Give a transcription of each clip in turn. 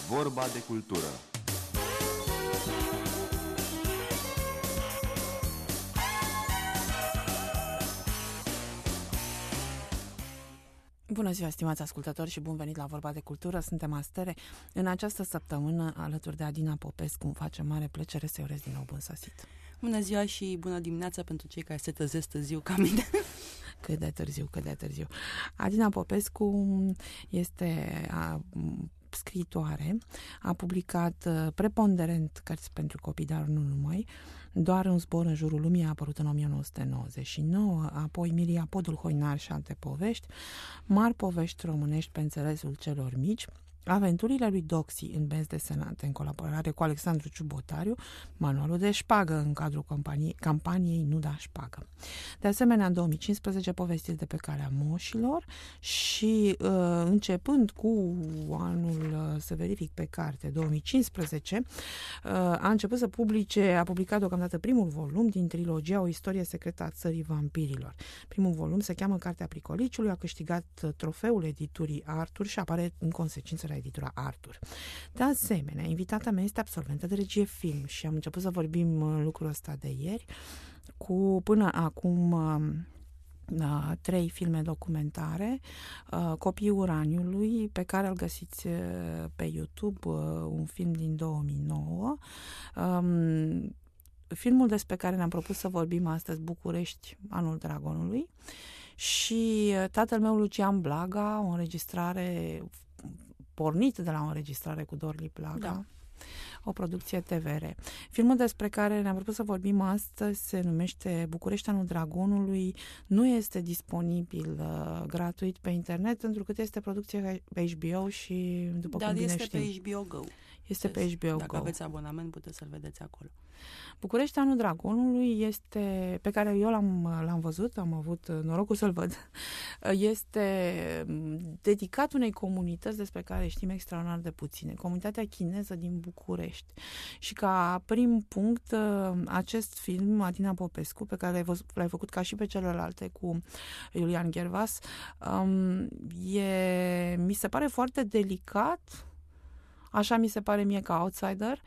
Vorba de cultură. Bună ziua, stimați ascultători, și bun venit la Vorba de Cultură. Suntem Astere. În această săptămână, alături de Adina Popescu, îmi face mare plăcere să-i urez din nou bun sosit. Bună ziua și bună dimineața pentru cei care se trezesc târziu ca mine. Cât de târziu. Adina Popescu este scriitoare, a publicat preponderent cărți pentru copii, dar nu numai. Doar un zbor în jurul lumii a apărut în 1999, apoi Miria, Podul Hoinar și alte povești, mari povești românești pe înțelesul celor mici, Aventurile lui Doxy în benzi desenate în colaborare cu Alexandru Ciubotariu, manualul de șpagă în cadrul campaniei Nu da șpagă. De asemenea, în 2015, Povestiri de pe calea moșilor și începând cu anul, să verific pe carte, 2015, a început să a publicat deocamdată primul volum din trilogia O istorie secretă a țării vampirilor. Primul volum se cheamă Cartea Pricoliciului, a câștigat trofeul editurii Artur și apare în consecință la editura Artur. De asemenea, invitata mea este absolventă de regie film și am început să vorbim lucrul ăsta de ieri, cu până acum 3 filme documentare, Copiii Uraniului, pe care îl găsiți pe YouTube, un film din 2009, filmul despre care ne-am propus să vorbim astăzi, București, Anul Dragonului, și tatăl meu, Lucian Blaga, o înregistrare pornit de la o înregistrare cu Dorli Blaga, da. O producție TVR. Filmul despre care ne-am propus să vorbim astăzi se numește București, Anul Dragonului. Nu este disponibil gratuit pe internet, pentru că este producție pe HBO și, după cum bine știm, pe HBO Go. Este pe HBO Go. Dacă aveți abonament, puteți să-l vedeți acolo. București, Anul Dragonului, este, pe care eu l-am văzut, am avut norocul să-l văd, este dedicat unei comunități despre care știm extraordinar de puține, comunitatea chineză din București. Și ca prim punct, acest film, Adina Popescu, pe care l-ai făcut ca și pe celelalte cu Iulian Ghervas, mi se pare foarte delicat. Așa mi se pare mie ca outsider,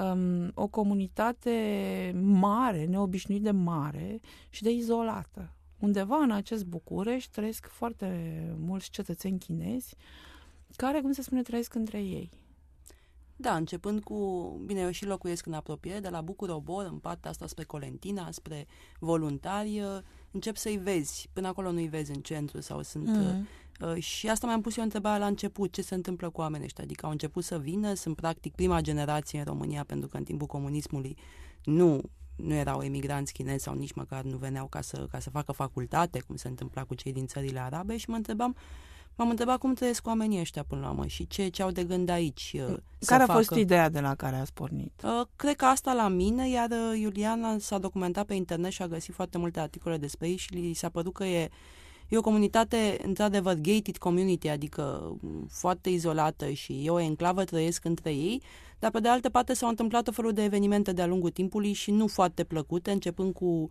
o comunitate mare, neobișnuit de mare și de izolată. Undeva în acest București trăiesc foarte mulți cetățeni chinezi care, cum se spune, trăiesc între ei. Da, începând cu, bine, eu și locuiesc în apropiere, de la Bucur-Obor, în partea asta spre Colentina, spre voluntari, încep să-i vezi. Până acolo nu-i vezi în centru sau sunt... Și asta mi-am pus eu întrebarea la început, ce se întâmplă cu oamenii ăștia, adică au început să vină, sunt practic prima generație în România, pentru că în timpul comunismului nu erau emigranți chinezi sau nici măcar nu veneau ca să facă facultate, cum se întâmpla cu cei din țările arabe, și m-am întrebat cum trăiesc oamenii ăștia până la urmă și ce au de gând aici. Care a fost ideea de la care ați pornit? Cred că asta la mine, iar Iuliana s-a documentat pe internet și a găsit foarte multe articole despre ei și li s-a părut că e o comunitate, într-adevăr, gated community, adică foarte izolată și e o enclavă, trăiesc între ei, dar pe de altă parte s-au întâmplat o felul de evenimente de-a lungul timpului și nu foarte plăcute, începând cu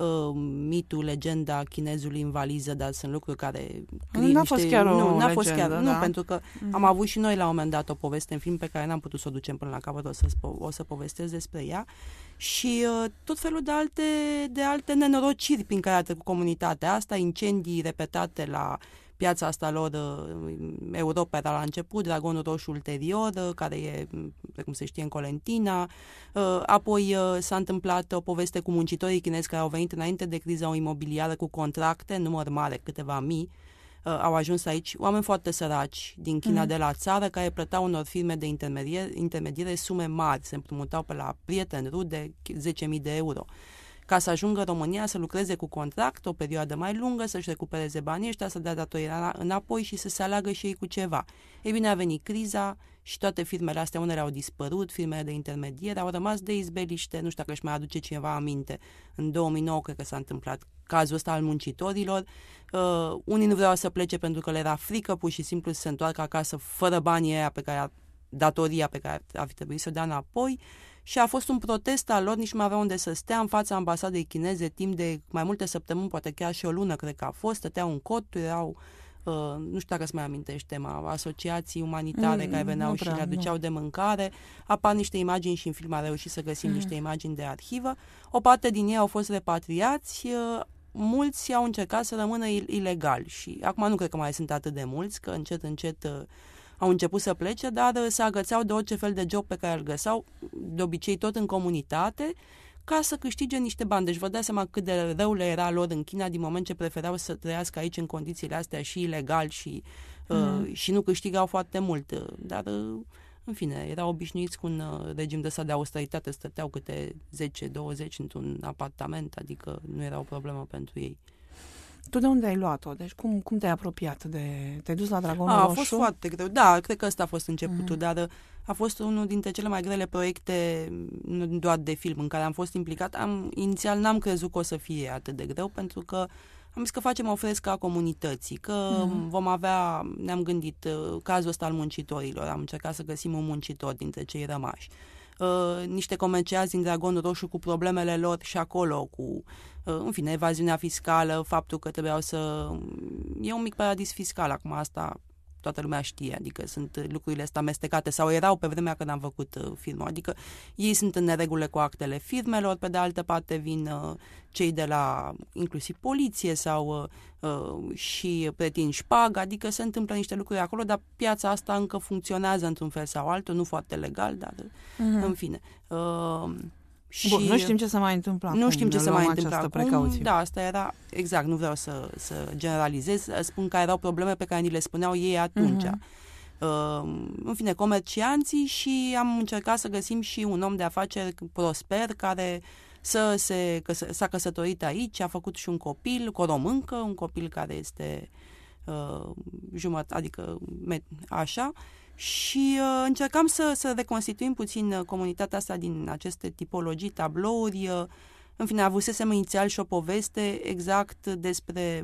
mitul, legenda chinezului în valiză, dar sunt lucruri care... N-a fost chiar o legendă, da? Nu, pentru că am avut și noi la un moment dat o poveste în film pe care n-am putut să o ducem până la capăt, o să povestesc despre ea. Și tot felul de alte nenorociri prin care a trecut comunitatea asta, incendii repetate la piața asta lor, Europa era la început, Dragonul Roșu ulterior, care e, cum se știe, în Colentina. Apoi s-a întâmplat o poveste cu muncitorii chinezi care au venit înainte de criza imobiliară cu contracte, număr mare, câteva mii. Au ajuns aici oameni foarte săraci din China, de la țară, care plăteau unor firme de intermediere sume mari, se împrumutau pe la prieteni, rude, 10.000 de euro, ca să ajungă în România să lucreze cu contract o perioadă mai lungă, să-și recupereze banii ăștia, să dea datoria înapoi și să se aleagă și ei cu ceva. Ei bine, a venit criza și toate firmele astea, unele au dispărut, firmele de intermediere, au rămas de izbeliște, nu știu dacă își mai aduce cineva aminte. În 2009 cred că s-a întâmplat cazul ăsta al muncitorilor. Unii nu vreau să plece pentru că le era frică pur și simplu să se întoarcă acasă fără banii aia datoria pe care ar fi trebuit să o dea înapoi. Și a fost un protest al lor, nici nu mai aveau unde să stea, în fața ambasadei chineze timp de mai multe săptămâni, poate chiar și o lună, cred că a fost, stăteau în cot, erau nu știu dacă îți mai amintești tema, asociații umanitare care veneau și le aduceau de mâncare, apar niște imagini și în film a reușit să găsim niște imagini de arhivă. O parte din ei au fost repatriați, mulți au încercat să rămână ilegal și acum nu cred că mai sunt atât de mulți, că încet au început să plece, dar se agățeau de orice fel de job pe care îl găseau, de obicei tot în comunitate, ca să câștige niște bani. Deci vă dați seama cât de rău le era lor în China din moment ce preferau să trăiască aici în condițiile astea și ilegal și nu câștigau foarte mult. Dar, în fine, erau obișnuiți cu un regim de ăsta de austeritate, stăteau câte 10-20 într-un apartament, adică nu era o problemă pentru ei. Tu de unde ai luat-o? Deci cum te-ai apropiat? Te-ai dus la Dragonul Roșu? A fost foarte greu. Da, cred că ăsta a fost începutul, dar a fost unul dintre cele mai grele proiecte, nu doar de film, în care am fost implicat. Inițial n-am crezut că o să fie atât de greu, pentru că am zis că facem o frescă a comunității, că vom avea, ne-am gândit, cazul ăsta al muncitorilor. Am încercat să găsim un muncitor dintre cei rămași. Niște comerciați din Dragonul Roșu cu problemele lor și acolo, cu, în fine, evaziunea fiscală, faptul că trebuiau să... E un mic paradis fiscal, acum asta toată lumea știe, adică sunt lucrurile astea amestecate sau erau pe vremea când am făcut filmul, adică ei sunt în neregule cu actele firmelor, pe de altă parte vin cei de la inclusiv poliție sau și pretind șpagă, adică se întâmplă niște lucruri acolo, dar piața asta încă funcționează într-un fel sau altul, nu foarte legal, dar în fine. Bun, nu știm ce se mai întâmplă acum. Nu știm ce se mai întâmplă acum. Precauție. Da, asta era, exact, nu vreau să generalizez, spun că erau probleme pe care ni le spuneau ei atunci. În fine, comercianții, și am încercat să găsim și un om de afaceri prosper care s-a căsătorit aici, a făcut și un copil cu o româncă, un copil care este jumătate, adică așa. Și încercam să reconstituim puțin comunitatea asta din aceste tipologii, tablouri. În fine, avusesem inițial și o poveste exact despre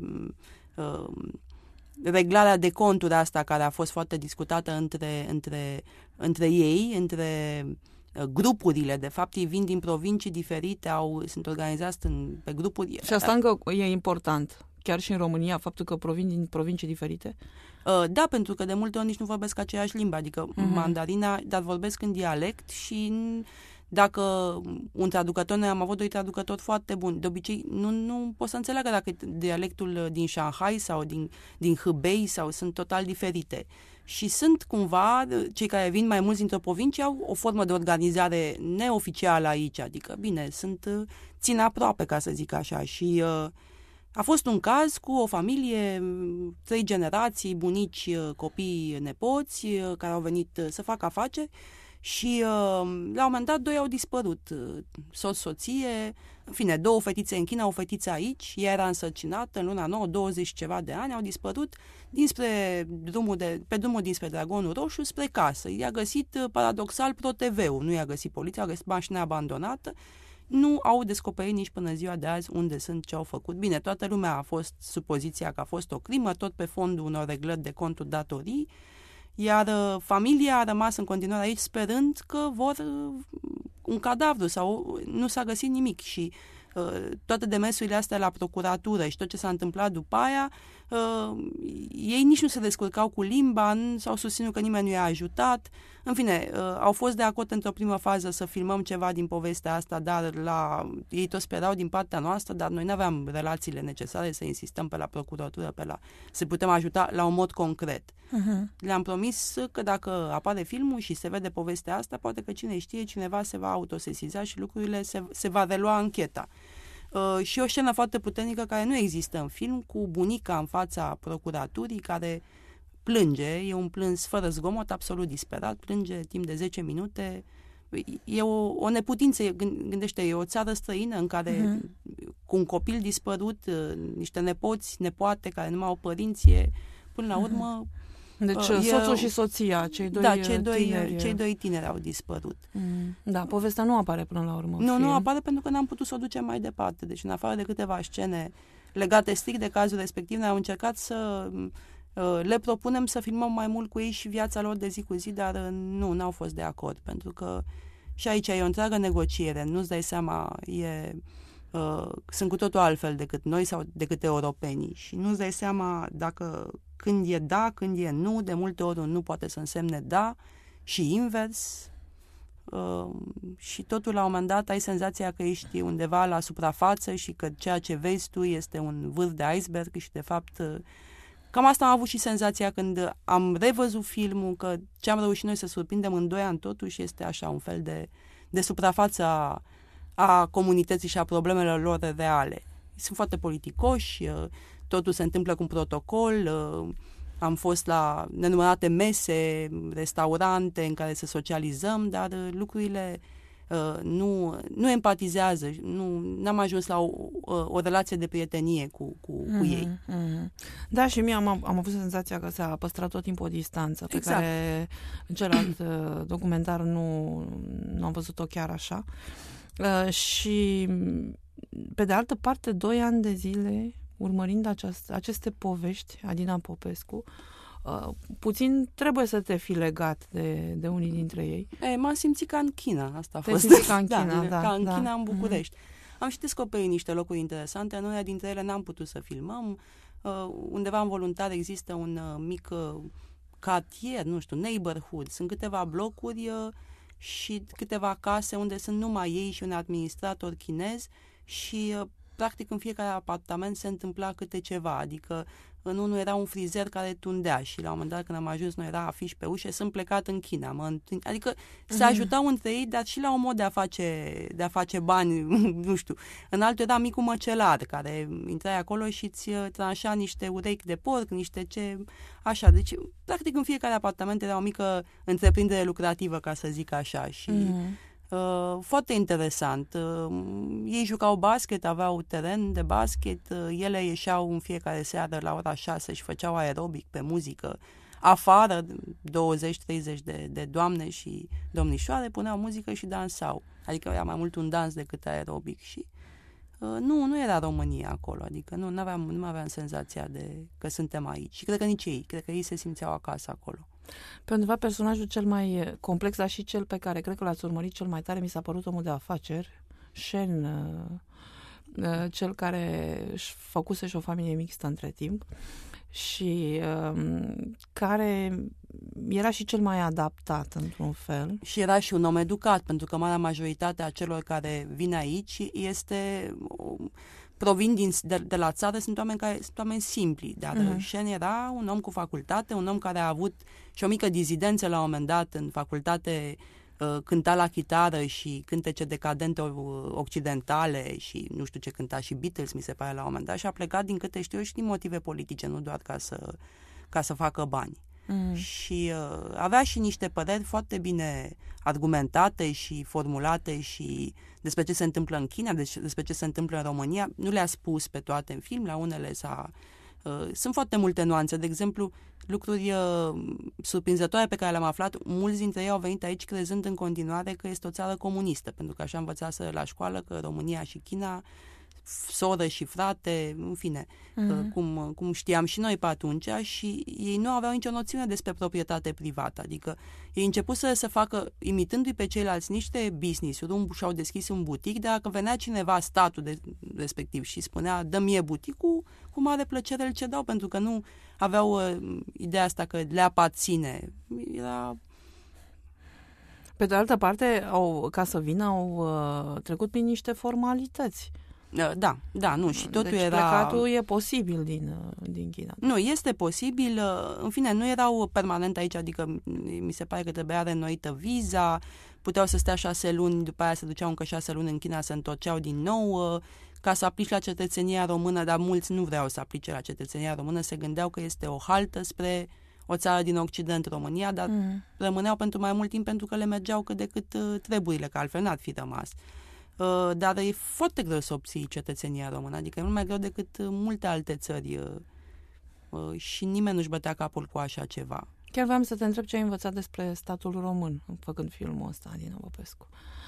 reglarea de conturi asta care a fost foarte discutată între ei, între grupurile. De fapt, ei vin din provincii diferite, sunt organizați pe grupuri. Și asta încă e important. Chiar și în România, faptul că provin din provincii diferite? Da, pentru că de multe ori nici nu vorbesc aceeași limbă, adică mandarina, dar vorbesc în dialect și dacă un traducător, noi am avut doi traducători foarte buni, de obicei nu pot să înțeleagă dacă e dialectul din Shanghai sau din Hebei sau sunt total diferite. Și sunt cumva, cei care vin mai mulți dintr-o provincie au o formă de organizare neoficială aici, adică bine, țin aproape, ca să zic așa, și... A fost un caz cu o familie, 3 generații, bunici, copii, nepoți, care au venit să facă afaceri și la un moment dat 2 au dispărut, soție, în fine, 2 fetițe în China, o fetiță aici, ea era însărcinată în luna nouă, 20 ceva de ani, au dispărut pe drumul dinspre Dragonul Roșu spre casă. I-a găsit, paradoxal, ProTV-ul, nu i-a găsit poliția, a găsit mașina abandonată. Nu au descoperit nici până ziua de azi unde sunt, ce au făcut. Bine, toată lumea a fost supoziția că a fost o crimă, tot pe fondul unor reglări de conturi datorii, iar familia a rămas în continuare aici sperând că vor un cadavru sau nu s-a găsit nimic și toate demersurile astea la procuratură și tot ce s-a întâmplat după aia, ei nici nu se descurcau cu limba, s-au susținut că nimeni nu i-a ajutat. În fine, au fost de acord într-o primă fază să filmăm ceva din povestea asta, dar ei toți sperau din partea noastră, dar noi nu aveam relațiile necesare să insistăm pe la procuratură, să putem ajuta la un mod concret. Le-am promis că dacă apare filmul și se vede povestea asta, poate că cine știe, cineva se va autosesiza și lucrurile se va relua ancheta. Și o scenă foarte puternică care nu există în film, cu bunica în fața procuraturii care plânge, e un plâns fără zgomot, absolut disperat, plânge timp de 10 minute. E o neputință, gândește, e o țară străină în care cu un copil dispărut, niște nepoți, nepoate care nu mai au părinți, până la urmă... Deci soțul și soția, cei doi tineri au dispărut. Da, povestea nu apare până la urmă. Nu apare pentru că n-am putut să o ducem mai departe. Deci în afară de câteva scene legate strict de cazul respectiv, noi am încercat să le propunem să filmăm mai mult cu ei și viața lor de zi cu zi, dar n-au fost de acord, pentru că și aici e o întreagă negociere, nu-ți dai seama, sunt cu totul altfel decât noi sau decât europenii și nu-ți dai seama dacă când e da, când e nu, de multe ori un nu poate să însemne da și invers. Și totul la un moment dat ai senzația că ești undeva la suprafață și că ceea ce vezi tu este un vârf de iceberg și de fapt cam asta am avut și senzația când am revăzut filmul, că ce am reușit noi să surprindem în 2 ani totuși este așa un fel de suprafață a comunității și a problemelor lor reale. Sunt foarte politicoși, totul se întâmplă cu un protocol, am fost la nenumărate mese, restaurante în care să socializăm, dar lucrurile nu empatizează, n-am ajuns la o relație de prietenie cu ei. Da, și mie am avut senzația că s-a păstrat tot timpul o distanță, pe care în celălalt documentar nu am văzut-o chiar așa. Și pe de altă parte, 2 ani de zile urmărind aceste povești, Adina Popescu, puțin trebuie să te fi legat de unii dintre ei. M-am simțit ca în China, asta a fost. Ca în China, ca în China, în București. Am și descoperit niște locuri interesante, în unele dintre ele n-am putut să filmăm. Undeva în Voluntar există un mic cartier, nu știu, neighborhood. Sunt câteva blocuri și câteva case unde sunt numai ei și un administrator chinez și practic în fiecare apartament se întâmpla câte ceva, adică în unul era un frizer care tundea și la un moment dat când am ajuns nu era afiș pe ușă, sunt plecat în China. Adică se ajutau între ei, dar și la un mod de a face bani, nu știu. În altul era micul măcelar care intrai acolo și îți tranșa niște urechi de porc, niște ce... Așa, deci practic în fiecare apartament era o mică întreprindere lucrativă, ca să zic așa și... Foarte interesant. Ei jucau basket, aveau teren de basket, ele ieșeau în fiecare seară la ora 6 și făceau aerobic pe muzică. Afară, 20-30 de doamne și domnișoare puneau muzică și dansau. Adică era mai mult un dans decât aerobic și nu era România acolo, adică nu aveam senzația de că suntem aici. Și cred că nici ei, cred că ei se simțeau acasă acolo. Pe undeva personajul cel mai complex, dar și cel pe care cred că l-ați urmărit cel mai tare, mi s-a părut omul de afaceri, Shen, cel care își făcuse și o familie mixtă între timp și care era și cel mai adaptat într-un fel. Și era și un om educat, pentru că marea majoritate a celor care vin aici provin de la țară, sunt oameni simpli, dar Shen era un om cu facultate, un om care a avut și o mică dizidență la un moment dat în facultate, cânta la chitară și cântece decadente occidentale și nu știu ce cânta și Beatles, mi se pare, la un moment dat și a plecat, din câte știu eu, și din motive politice, nu doar ca să facă bani. Și avea și niște păreri foarte bine argumentate și formulate și despre ce se întâmplă în China, despre ce se întâmplă în România. Nu le-a spus pe toate în film, la unele sunt foarte multe nuanțe. De exemplu, lucruri surprinzătoare pe care le-am aflat, mulți dintre ei au venit aici crezând în continuare că este o țară comunistă, pentru că așa învățaseră la școală că România și China, soră și frate, în fine, cum știam și noi pe atunci, și ei nu aveau nicio noțiune despre proprietate privată. Adică ei început să facă, imitându-i pe ceilalți, niște business-uri și-au deschis un butic, dar dacă venea cineva, statul respectiv, și spunea, dă mie buticul, cu mare plăcere îl cedau, pentru că nu aveau ideea asta că le aparține. Era... Pe de altă parte, ca să vină, au trecut prin niște formalități. Da, nu, și totul deci era... plecatul e posibil din China. Nu, este posibil, în fine, nu erau permanent aici, adică mi se pare că trebuia reînnoită viza, puteau să stea 6 luni, după aia se duceau încă 6 luni în China, se întorceau din nou, ca să aplici la cetățenia română, dar mulți nu vreau să aplice la cetățenia română, se gândeau că este o haltă spre o țară din Occident, România, dar rămâneau pentru mai mult timp pentru că le mergeau cât de cât treburile, că altfel n-ar fi rămas. Dar e foarte greu să obții cetățenia română, adică e mult mai greu decât multe alte țări și nimeni nu-și bătea capul cu așa ceva. Chiar vreau să te întreb ce ai învățat despre statul român făcând filmul ăsta, Adina Popescu.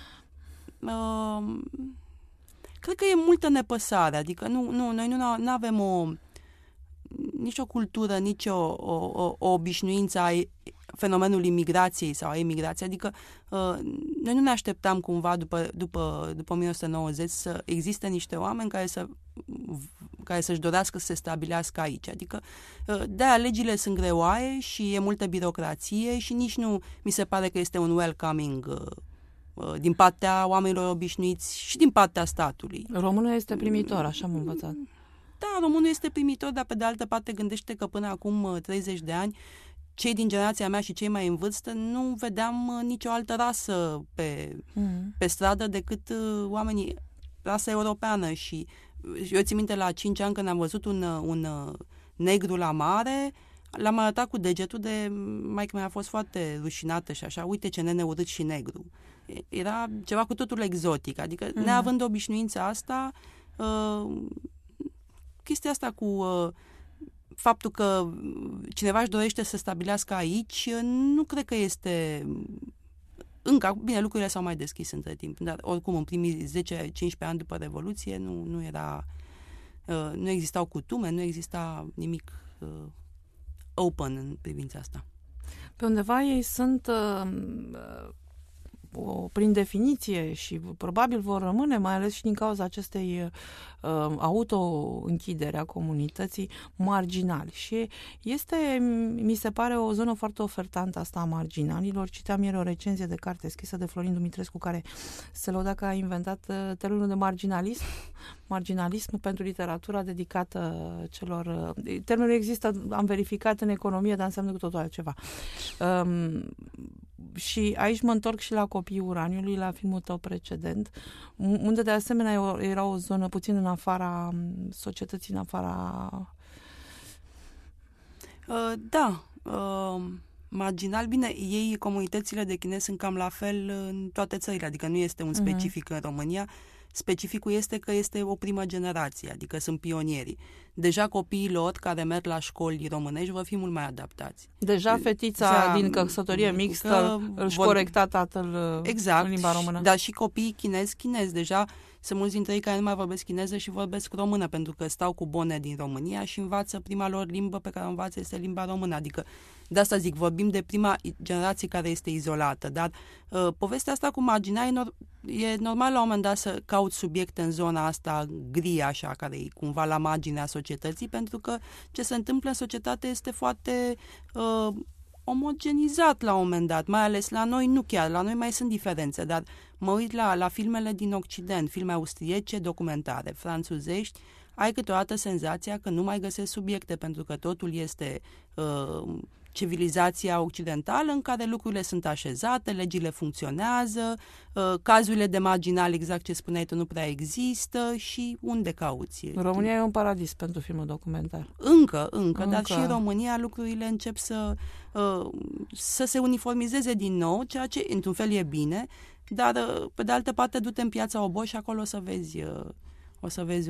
Cred că e multă nepăsare, adică noi nu avem nici o cultură, nici o obișnuință a fenomenul imigrației sau a emigrației, adică noi nu ne așteptam cumva după 1990 să existe niște oameni care să-și dorească să se stabilească aici. Adică de-aia legile sunt greoaie și e multă birocrație și nici nu mi se pare că este un welcoming din partea oamenilor obișnuiți și din partea statului. Românul este primitor, așa am învățat. Da, românul este primitor, dar pe de altă parte gândește că până acum 30 de ani cei din generația mea și cei mai în vârstă nu vedeam nicio altă rasă pe stradă decât oamenii, rasa europeană. Și eu țin minte la 5 ani când am văzut un negru la mare, l-am arătat cu degetul de maică mea, a fost foarte rușinată și așa, uite ce nene urât și negru. Era ceva cu totul exotic, adică neavând obișnuința asta, chestia asta cu faptul că cineva își dorește să stabilească aici, nu cred că este... Încă, bine, lucrurile s-au mai deschis între timp, dar oricum în primii 10-15 ani după Revoluție nu era... nu existau cutume, nu exista nimic open în privința asta. Pe undeva ei sunt... prin definiție și probabil vor rămâne, mai ales și din cauza acestei auto-închidere a comunității, marginali. Și este, mi se pare, o zonă foarte ofertantă asta a marginalilor. Citeam ieri o recenzie de carte scrisă de Florin Dumitrescu, care se lăuda că a inventat termenul de marginalism pentru literatura dedicată celor... Termenul există, am verificat în economie, dar înseamnă cu totul altceva. Și aici mă întorc și la Copiii Uraniului, la filmul tău precedent, unde de asemenea era o zonă puțin în afara societății, în afara... Marginal, bine, ei, comunitățile de chinezi sunt cam la fel în toate țările, adică nu este un specific în România. Specificul este că este o primă generație, adică sunt pionierii. Deja copiii lor care merg la școli românești vor fi mult mai adaptați. Deja fetița din căsătorie mixtă își corecta tatăl în limba română. Dar și copiii chinezi, deja sunt mulți dintre ei care nu mai vorbesc chineză și vorbesc română, pentru că stau cu bone din România și învață prima lor limbă pe care o învață este limba română. Adică, de asta zic, vorbim de prima generație care este izolată, dar povestea asta cu marginali e normal la un moment dat să cauți subiecte în zona asta gri, așa, care e cumva la marginea societății, pentru că ce se întâmplă în societate este foarte omogenizat la un moment dat, mai ales la noi, nu chiar, la noi mai sunt diferențe, dar mă uit la filmele din Occident, filme austriece, documentare, franțuzești, ai câteodată senzația că nu mai găsesc subiecte, pentru că totul este civilizația occidentală în care lucrurile sunt așezate, legile funcționează, cazurile de marginal, exact ce spuneai tu, nu prea există și unde cauți? România e un paradis pentru filmul documentar. Încă, dar și în România lucrurile încep să se uniformizeze din nou, ceea ce într-un fel e bine, dar pe de altă parte du-te în Piața Obor și acolo o să vezi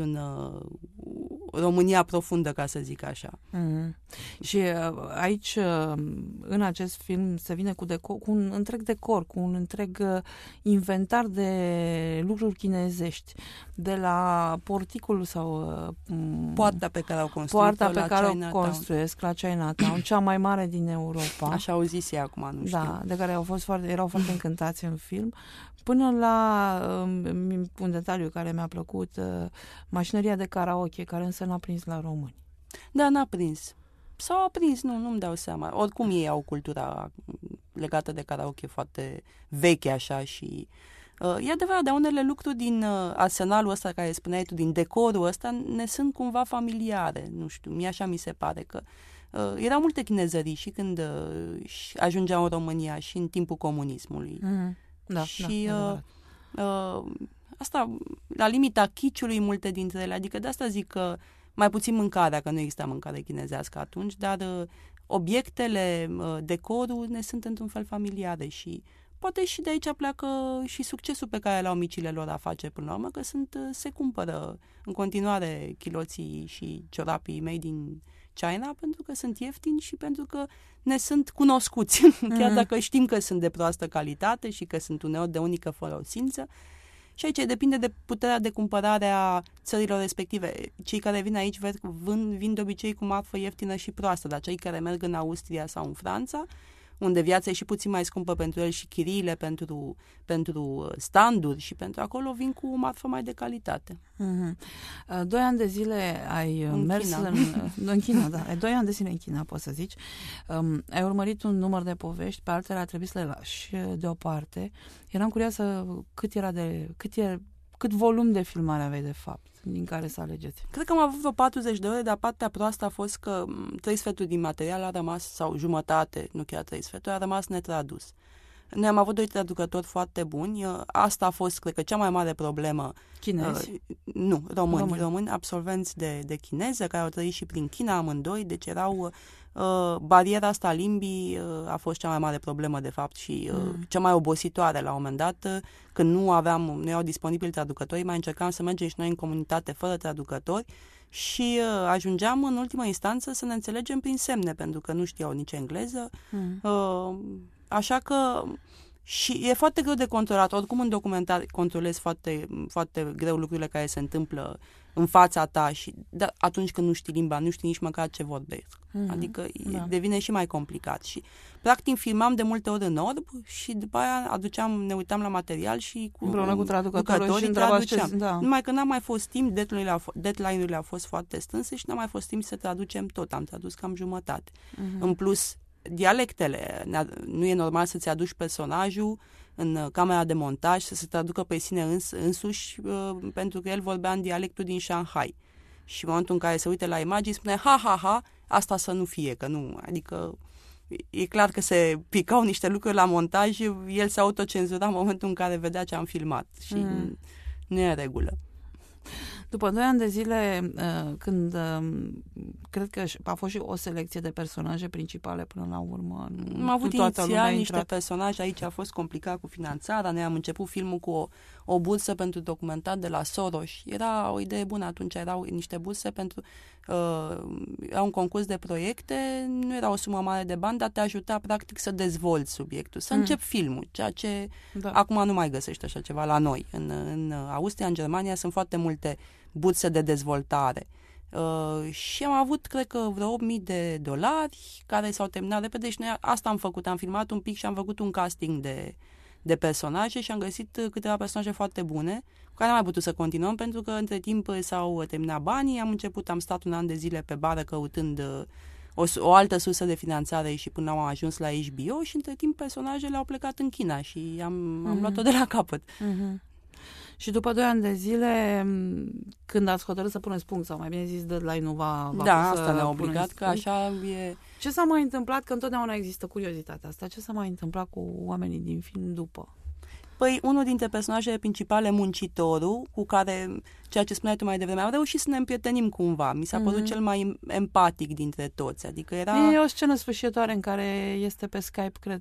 România profundă, ca să zic așa. Și aici, în acest film, se vine cu un întreg decor, cu un întreg inventar de lucruri chinezești, de la porticul sau poarta pe care o construiesc la Chinatown, cea mai mare din Europa. Așa au zis ei acum, nu știu. Da, de care erau foarte încântați în film, până la un detaliu care mi-a plăcut, mașinăria de karaoke, care însă n-a prins la români. Da, n-a prins. Sau a prins, nu-mi dau seama. Oricum ei au cultura legată de karaoke foarte veche așa și... e adevărat, dar unele lucruri din arsenalul ăsta care spuneai tu, din decorul ăsta, ne sunt cumva familiare. Nu știu, mie așa mi se pare că erau multe chinezării și când ajungeau în România și în timpul comunismului. Da, și asta, la limita chiciului, multe dintre ele, adică de asta zic că mai puțin mâncarea, că nu exista mâncare chinezească atunci, dar obiectele, decorul ne sunt într-un fel familiare și poate și de aici pleacă și succesul pe care l-au micile lor afaceri până la urmă, că se cumpără în continuare chiloții și ciorapii made in China pentru că sunt ieftini și pentru că ne sunt cunoscuți, chiar dacă știm că sunt de proastă calitate și că sunt uneori de unică folosință. Și aici depinde de puterea de cumpărare a țărilor respective. Cei care vin aici vin de obicei cu marfă ieftină și proastă, dar cei care merg în Austria sau în Franța unde viața e și puțin mai scumpă pentru el și chiriile pentru standuri și pentru acolo vin cu o marfă mai de calitate. 2 ani de zile ai mers în China, da. 2 ani de zile în China, poți să zici. Ai urmărit un număr de povești, pe altele a trebuit să le lași deoparte. Eram curioasă cât volum de filmare aveai de fapt, din care să alegeți. Cred că am avut vreo 40 de ore, dar partea proastă a fost că 3/4 din material a rămas, sau jumătate, nu chiar 3/4, a rămas netradus. Noi am avut 2 traducători foarte buni. Asta a fost, cred că, cea mai mare problemă. Chinezi? Nu, români, absolvenți de chineză, care au trăit și prin China amândoi, deci erau... bariera asta a limbii a fost cea mai mare problemă, de fapt, și cea mai obositoare la un moment dat, când nu erau disponibili traducători, mai încercam să mergem și noi în comunitate fără traducători și ajungeam în ultimă instanță să ne înțelegem prin semne, pentru că nu știau nici engleză. Așa că și e foarte greu de controlat. Oricum în documentar controlezi foarte, foarte greu lucrurile care se întâmplă în fața ta și atunci când nu știi limba, nu știi nici măcar ce vorbesc. Adică devine și mai complicat. Și practic filmam de multe ori în orb și după aia ne uitam la material și împreună cu traducătorul și traduceam. Numai că n-a mai fost timp, deadline-urile au fost foarte strânse și n-a mai fost timp să traducem tot. Am tradus cam jumătate. În plus, dialectele. Nu e normal să-ți aduci personajul în camera de montaj să se traducă pe sine însuși pentru că el vorbea în dialectul din Shanghai. Și în momentul în care se uite la imagini spune ha, asta să nu fie, că nu. Adică e clar că se picau niște lucruri la montaj, el se autocenzura în momentul în care vedea ce am filmat și nu e în regulă. După 2 ani de zile, când cred că a fost și o selecție de personaje principale până la urmă. Am avut inițial niște personaje, aici a fost complicat cu finanțarea, noi am început filmul cu o bursă pentru documentar de la Soros. Era o idee bună atunci, erau niște burse pentru era un concurs de proiecte, nu era o sumă mare de bani, dar te ajuta practic să dezvolți subiectul, să încep filmul, ceea ce acum nu mai găsești așa ceva la noi. În Austria, în Germania sunt foarte multe burse de dezvoltare. Și am avut, cred că, vreo $8.000 care s-au terminat repede și noi asta am făcut. Am filmat un pic și am făcut un casting de personaje și am găsit câteva personaje foarte bune cu care n-am mai putut să continuăm pentru că între timp s-au terminat banii. Am stat 1 an de zile pe bară căutând o altă sursă de finanțare și până am ajuns la HBO și între timp personajele au plecat în China și am luat-o de la capăt. Și după 2 ani de zile, când ați hotărât să puneți punct, sau mai bine zis, deadline-ul va asta ne-a obligat, că așa e... Ce s-a mai întâmplat, că întotdeauna există curiozitatea asta, ce s-a mai întâmplat cu oamenii din film după? Păi, unul dintre personajele principale, muncitorul, cu care, ceea ce spuneai tu mai devreme, am reușit să ne împrietenim cumva. Mi s-a părut cel mai empatic dintre toți. Adică era... E o scenă sfârșitoare în care este pe Skype, cred,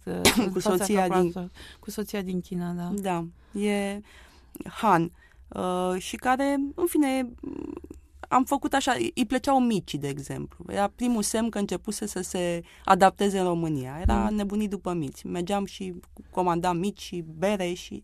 cu soția din China, da. Da, e Han. Și care, în fine, am făcut așa, îi plăceau micii, de exemplu. Era primul semn că începuse să se adapteze în România. Era nebunit după mici. Mergeam și comandam mici și bere și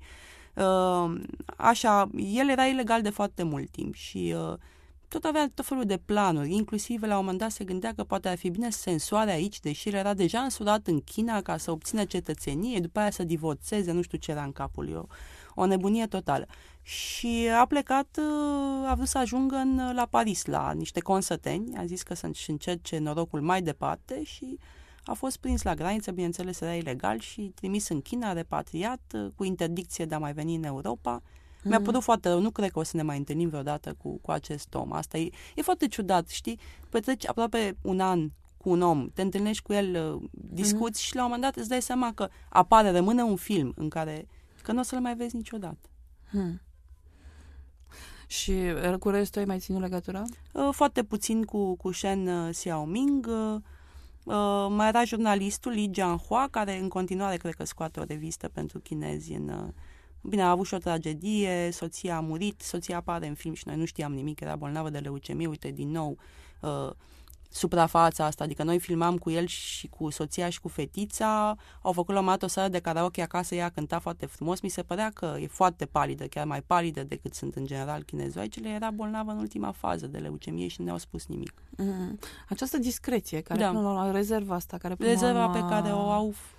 așa. El era ilegal de foarte mult timp și tot avea tot felul de planuri. Inclusiv la un moment dat se gândea că poate ar fi bine să se însoare aici, deși el era deja însurat în China ca să obțină cetățenie, după aia să divorțeze, nu știu ce era în capul lui. O nebunie totală. Și a plecat, a vrut să ajungă la Paris, la niște consăteni, a zis că să-și încerce norocul mai departe și a fost prins la graniță, bineînțeles era ilegal și trimis în China, repatriat, cu interdicție de a mai veni în Europa. Mi-a părut foarte rău, nu cred că o să ne mai întâlnim vreodată cu acest om. Asta e foarte ciudat, știi? Petreci aproape 1 an cu un om, te întâlnești cu el, discuți și la un moment dat îți dai seama că rămâne un film în care că nu o să-l mai vezi niciodată. Și cu restul ai mai ținut legătura? Foarte puțin cu Shen Xiaoming. Mai era jurnalistul Li Jianhua, care în continuare cred că scoate o revistă pentru chinezi. Bine, a avut și o tragedie, soția a murit, soția apare în film și noi nu știam nimic, era bolnavă de leucemie. Uite, din nou, suprafața asta, adică noi filmam cu el și cu soția și cu fetița, au făcut la un moment dat o seară de karaoke acasă, ea cânta foarte frumos, mi se părea că e foarte palidă, chiar mai palidă decât sunt în general chinezoicele, era bolnavă în ultima fază de leucemie și nu ne-au spus nimic. Această discreție, care până la rezerva asta, care până rezerva pe care o au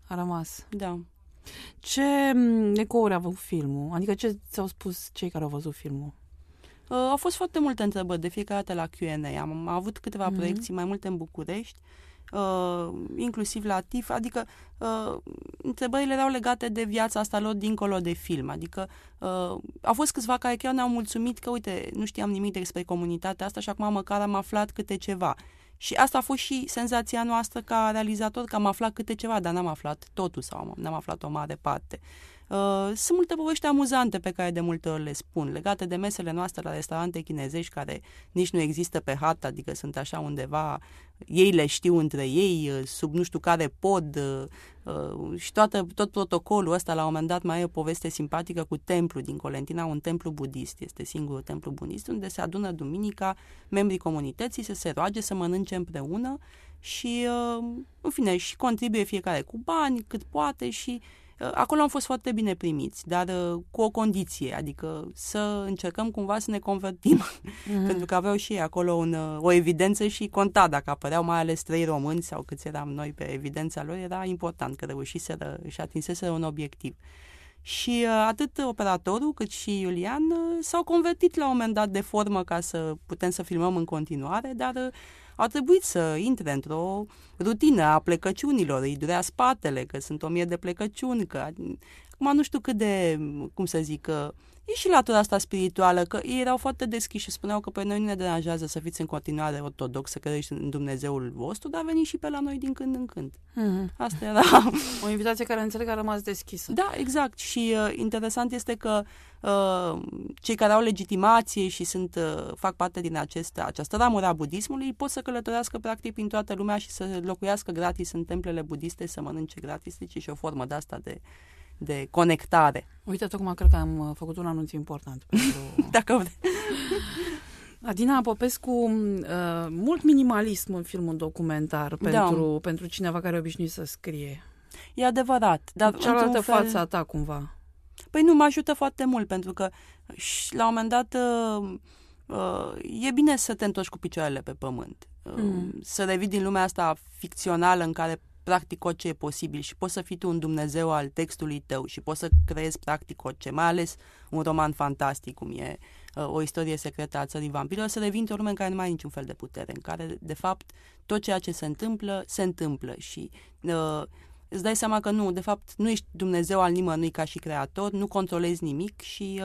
A rămas. Da. Ce ecouri a avut filmul? Adică ce ți-au spus cei care au văzut filmul? Au fost foarte multe întrebări de fiecare dată la Q&A. Am avut câteva proiecții, mai multe în București, inclusiv la TIF, adică întrebările erau legate de viața asta lor dincolo de film. Adică au fost câțiva care chiar ne-au mulțumit că, uite, nu știam nimic despre comunitatea asta și acum măcar am aflat câte ceva. Și asta a fost și senzația noastră ca realizator, că am aflat câte ceva, dar n-am aflat totul sau n-am aflat o mare parte. Sunt multe povești amuzante pe care de multe ori le spun, legate de mesele noastre la restaurante chinezești care nici nu există pe hartă, adică sunt așa undeva, ei le știu între ei, sub nu știu care pod, și tot protocolul ăsta. La un moment dat mai e o poveste simpatică cu templu din Colentina, un templu budist, este singurul templu budist, unde se adună duminica membrii comunității să se roage, să mănânce împreună și, în fine, și contribuie fiecare cu bani cât poate și acolo am fost foarte bine primiți, dar cu o condiție, adică să încercăm cumva să ne convertim, pentru că aveau și ei acolo o evidență și conta dacă apăreau mai ales 3 români sau câți eram noi pe evidența lor, era important că reușiseră și atinseseră un obiectiv. Și atât operatorul cât și Iulian s-au convertit la un moment dat de formă ca să putem să filmăm în continuare, dar au trebuit să intre într-o rutină a plecăciunilor, îi durea spatele, că sunt 1000 de plecăciuni, că acum nu știu cât de, cum să zic, e și latura asta spirituală, că ei erau foarte deschiși și spuneau că pe noi nu ne deranjează să fiți în continuare ortodox, să credeți în Dumnezeul vostru, dar veniți și pe la noi din când în când. Asta era o invitație care înțeleg a rămas deschisă. Da, exact. Și interesant este că cei care au legitimație și fac parte din această ramură a budismului pot să călătorească practic prin toată lumea și să locuiască gratis în templele budiste, să mănânce gratis, deci e și o formă de asta de conectare. Uite, tocmai cred că am făcut un anunț important pentru... Dacă vrei. Adina Popescu, mult minimalism în filmul documentar pentru cineva care e obișnuit să scrie. E adevărat. Dar cealaltă față a ta, cumva. Păi nu, mă ajută foarte mult, pentru că la un moment dat e bine să te întorci cu picioarele pe pământ. Să revii din lumea asta ficțională în care practic orice e posibil și poți să fii tu un Dumnezeu al textului tău și poți să creezi practic orice, mai ales un roman fantastic cum e O istorie secretă a țării vampirilor, să revii într-o lume în care nu mai ai niciun fel de putere, în care de fapt tot ceea ce se întâmplă și îți dai seama că nu, de fapt nu ești Dumnezeu al nimănui ca și creator, nu controlezi nimic și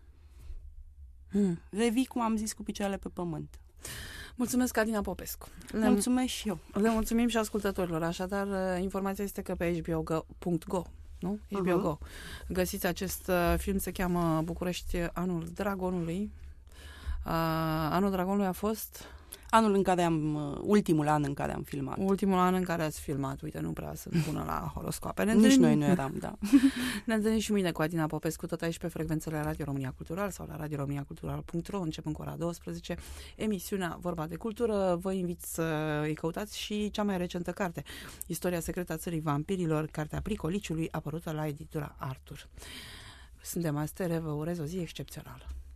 revii, cum am zis, cu picioarele pe pământ. Mulțumesc, Adina Popescu. Mulțumesc și eu. Le mulțumim și ascultătorilor. Așadar, informația este că pe hbo.go, nu? HBO Go. Găsiți acest film, se cheamă București, Anul Dragonului. Anul Dragonului a fost... ultimul an în care am filmat. Ultimul an în care ați filmat. Uite, nu prea sunt bună la horoscoape. Nici noi nu eram, da. Ne întâlnim și mâine cu Adina Popescu, tot aici pe frecvențele Radio România Cultural sau la radioromaniacultural.ro, începând cu ora 12. Emisiunea Vorba de Cultură. Vă invit să îi căutați și cea mai recentă carte, Istoria secretă a țării vampirilor, cartea Pricoliciului, apărută la editura Artur. Suntem Astere, vă urez o zi excepțională.